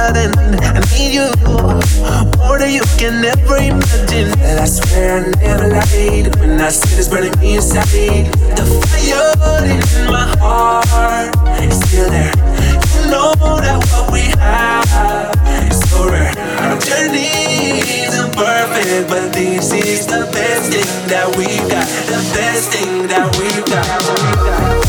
than I need you. More than you can ever imagine. And I swear I never lied when I said it's burning me inside. The fire in my heart is still there. You know that what we have is so rare. Our journey isn't perfect, but this is the best thing that we've got. The best thing that we've got.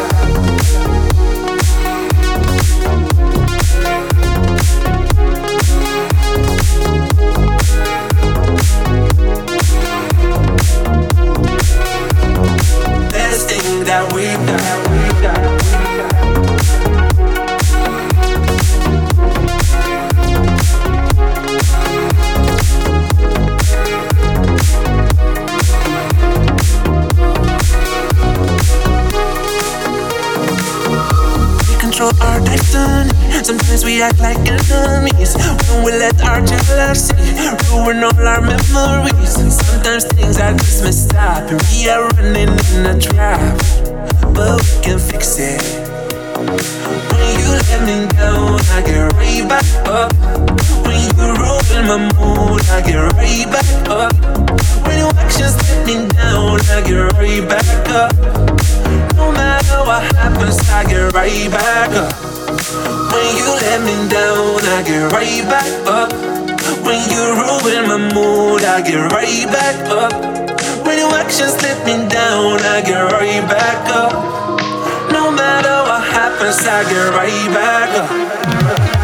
That we've got, we've got. We control our destiny. Sometimes we act like enemies when we let our jealousy ruin all our memories. Sometimes things are just messed up and we are running in a trap, but we can fix it. When you let me down, I get right back up. When you ruin my mood, I get right back up. When your actions let me down, I get right back up. No matter what happens, I get right back up. When you let me down, I get right back up. When you ruin my mood, I get right back up. When your actions let me down, I get right back up. No matter what happens, I get right back up.